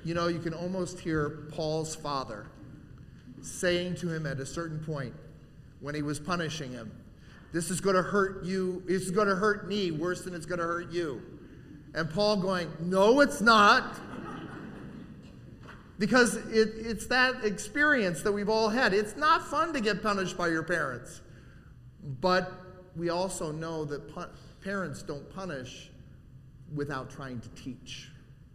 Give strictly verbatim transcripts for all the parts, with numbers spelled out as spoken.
you know, you can almost hear Paul's father saying to him at a certain point when he was punishing him, this is going to hurt you, this is going to hurt me worse than it's going to hurt you. And Paul going, no, it's not. Because it, it's that experience that we've all had. It's not fun to get punished by your parents. But we also know that pu- parents don't punish without trying to teach.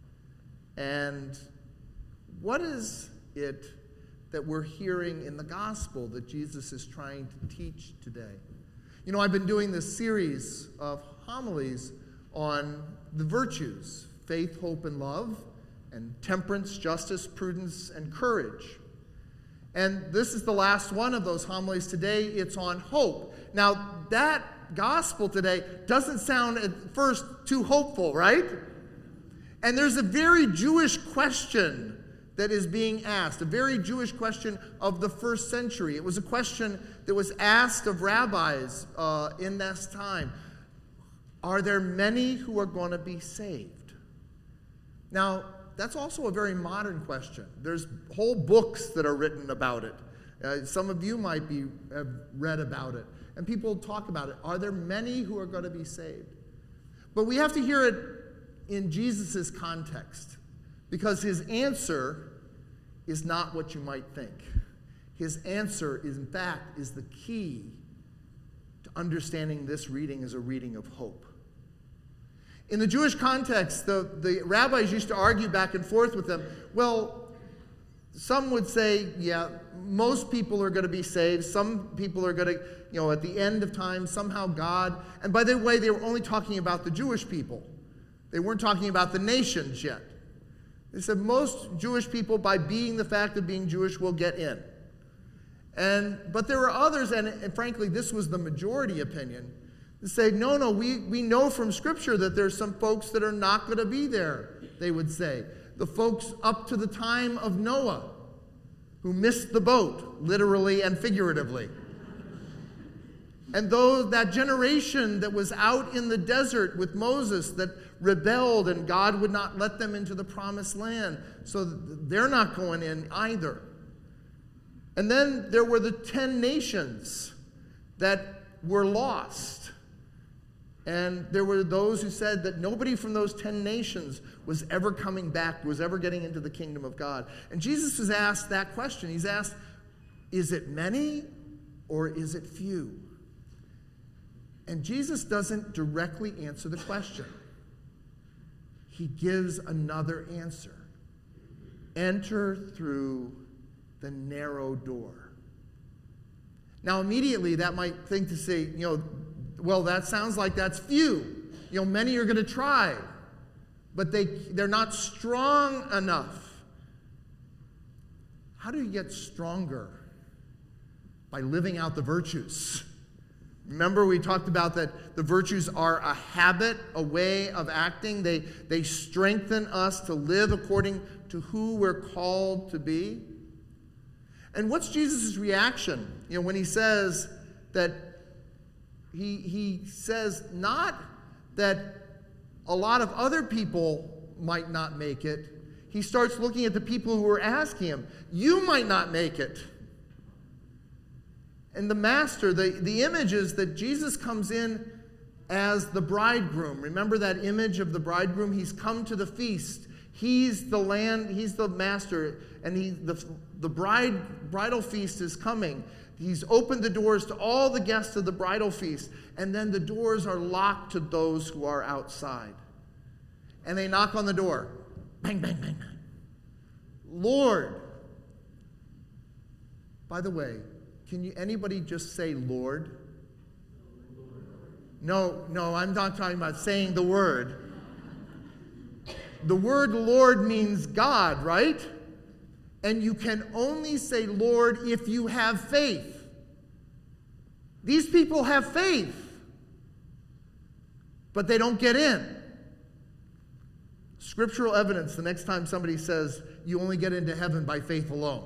And what is it that we're hearing in the gospel that Jesus is trying to teach today? You know, I've been doing this series of homilies on the virtues, faith, hope, and love, and temperance, justice, prudence, and courage. And this is the last one of those homilies today. It's on hope. Now, that gospel today doesn't sound at first too hopeful, right? And there's a very Jewish question that is being asked, a very Jewish question of the first century. It was a question that was asked of rabbis uh, in this time. Are there many who are going to be saved? Now, that's also a very modern question. There's whole books that are written about it. Uh, some of you might be have read about it. And people talk about it. Are there many who are going to be saved? But we have to hear it in Jesus' context, because his answer is not what you might think. His answer, is, in fact, is the key to understanding this reading as a reading of hope. In the Jewish context, the, the rabbis used to argue back and forth with them. Well, some would say, yeah, most people are going to be saved. Some people are going to, you know, at the end of time, somehow God. And by the way, they were only talking about the Jewish people. They weren't talking about the nations yet. They said most Jewish people, by being the fact of being Jewish, will get in. And but there were others, and, and frankly, this was the majority opinion, that say, no, no, we, we know from Scripture that there's some folks that are not going to be there, they would say. The folks up to the time of Noah, who missed the boat, literally and figuratively. And though that generation that was out in the desert with Moses that rebelled and God would not let them into the promised land, so they're not going in either. And then there were the ten nations that were lost. And there were those who said that nobody from those ten nations was ever coming back, was ever getting into the kingdom of God. And Jesus has asked that question. He's asked, is it many or is it few? And Jesus doesn't directly answer the question. He gives another answer. Enter through the narrow door. Now, immediately that might think to say, you know, well, that sounds like that's few. You know, many are going to try, but they, they're not strong enough. How do you get stronger? By living out the virtues. Remember, we talked about that the virtues are a habit, a way of acting. They, they strengthen us to live according to who we're called to be. And what's Jesus' reaction? You know, when he says that he, he says not that a lot of other people might not make it. He starts looking at the people who are asking him, you might not make it. And the master, the, the image is that Jesus comes in as the bridegroom. Remember that image of the bridegroom? He's come to the feast. He's the land, he's the master, and he, the, the bride, bridal feast is coming. He's opened the doors to all the guests of the bridal feast, and then the doors are locked to those who are outside. And they knock on the door. Bang, bang, bang, bang. Lord. By the way, can you anybody just say Lord? No, no, I'm not talking about saying the word. The word Lord means God, right? And you can only say Lord if you have faith. These people have faith, but they don't get in. Scriptural evidence the next time somebody says you only get into heaven by faith alone.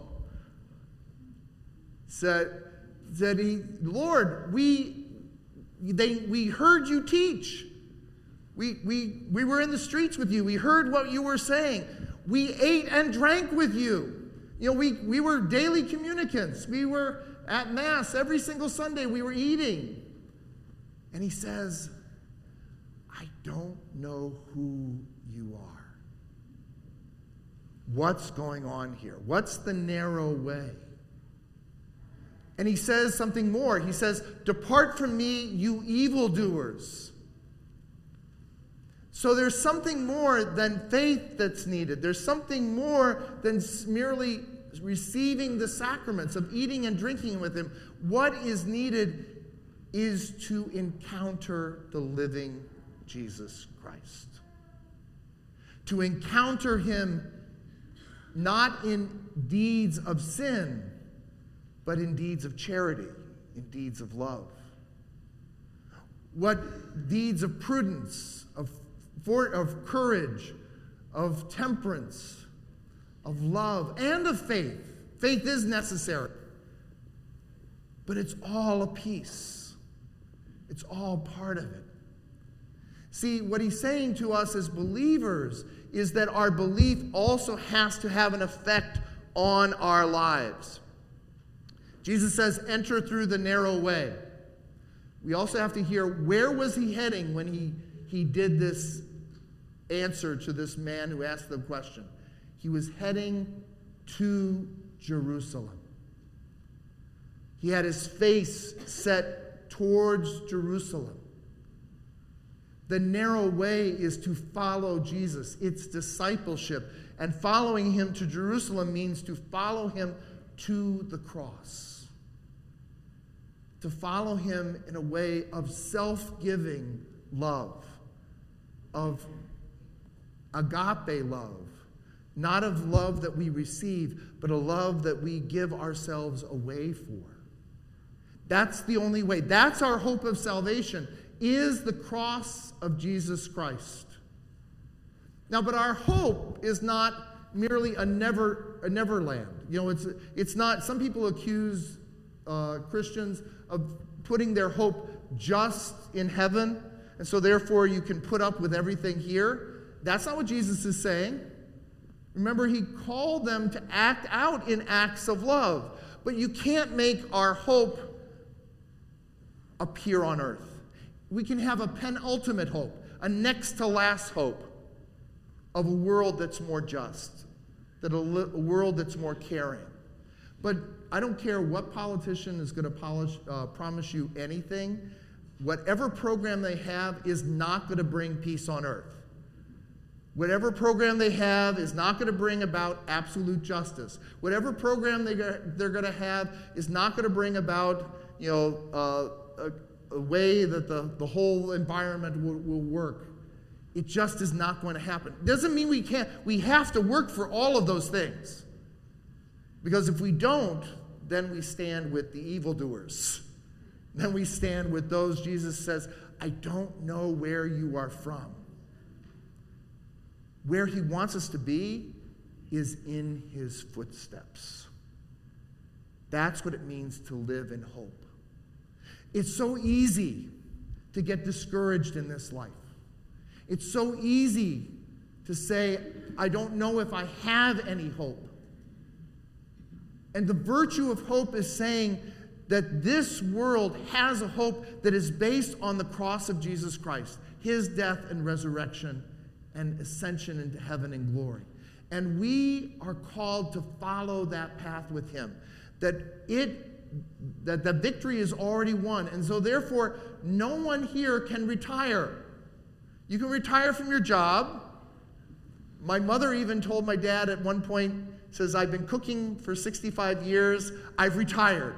Said, said he, Lord, we, they, we heard you teach. We, we, we were in the streets with you. We heard what you were saying. We ate and drank with you. You know, we, we were daily communicants. We were at Mass every single Sunday. We were eating. And he says, I don't know who you are. What's going on here? What's the narrow way? And he says something more. He says, depart from me, you evildoers. So there's something more than faith that's needed. There's something more than merely receiving the sacraments of eating and drinking with him. What is needed is to encounter the living Jesus Christ. To encounter him not in deeds of sin, but in deeds of charity, in deeds of love. What deeds of prudence, of, for, of courage, of temperance, of love, and of faith. Faith is necessary. But it's all a piece. It's all part of it. See, what he's saying to us as believers is that our belief also has to have an effect on our lives. Jesus says, enter through the narrow way. We also have to hear, where was he heading when he, he did this answer to this man who asked the question? He was heading to Jerusalem. He had his face set towards Jerusalem. The narrow way is to follow Jesus. It's discipleship. And following him to Jerusalem means to follow him to the cross. To follow him in a way of self-giving love, of agape love, not of love that we receive, but a love that we give ourselves away for. That's the only way. That's our hope of salvation, is the cross of Jesus Christ. Now, but our hope is not merely a never a neverland. You know, it's it's not. Some people accuse uh, Christians of putting their hope just in heaven, and so therefore you can put up with everything here. That's not what Jesus is saying. Remember, he called them to act out in acts of love. But you can't make our hope appear on earth. We can have a penultimate hope, a next to last hope of a world that's more just, that a, li- a world that's more caring. But I don't care what politician is going to polish, uh, promise you anything. Whatever program they have is not going to bring peace on earth. Whatever program they have is not going to bring about absolute justice. Whatever program they, they're going to have is not going to bring about, you know, uh, a, a way that the, the whole environment will, will work. It just is not going to happen. Doesn't mean we can't. We have to work for all of those things. Because if we don't, then we stand with the evildoers. Then we stand with those Jesus says, I don't know where you are from. Where he wants us to be is in his footsteps. That's what it means to live in hope. It's so easy to get discouraged in this life. It's so easy to say, I don't know if I have any hope. And the virtue of hope is saying that this world has a hope that is based on the cross of Jesus Christ, his death and resurrection and ascension into heaven and glory. And we are called to follow that path with him. That it that the victory is already won. And so therefore, no one here can retire. You can retire from your job. My mother even told my dad at one point, says, I've been cooking for sixty-five years, I've retired.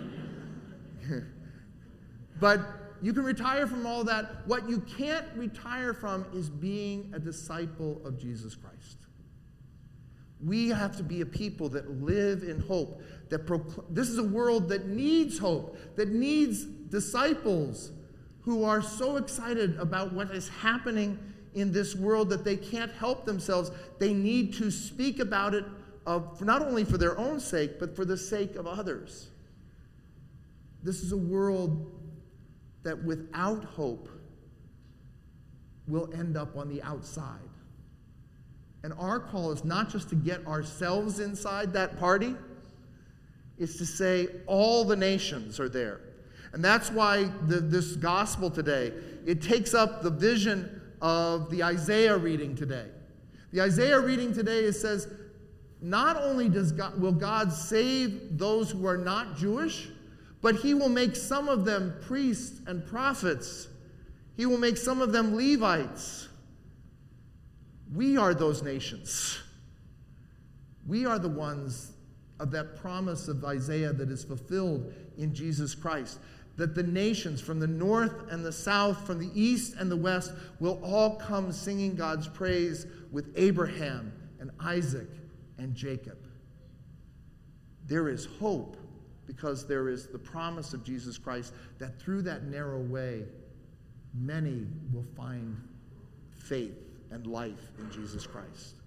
But you can retire from all that. What you can't retire from is being a disciple of Jesus Christ. We have to be a people that live in hope. That procl- this is a world that needs hope, that needs disciples who are so excited about what is happening in this world that they can't help themselves. They need to speak about it, of, not only for their own sake, but for the sake of others. This is a world that without hope will end up on the outside. And our call is not just to get ourselves inside that party, it's to say all the nations are there. And that's why the, this gospel today, it takes up the vision of the Isaiah reading today. The Isaiah reading today, it says, not only does God, will God save those who are not Jewish, but he will make some of them priests and prophets. He will make some of them Levites. We are those nations. We are the ones of that promise of Isaiah that is fulfilled in Jesus Christ. That the nations from the north and the south, from the east and the west, will all come singing God's praise with Abraham and Isaac and Jacob. There is hope because there is the promise of Jesus Christ that through that narrow way, many will find faith and life in Jesus Christ.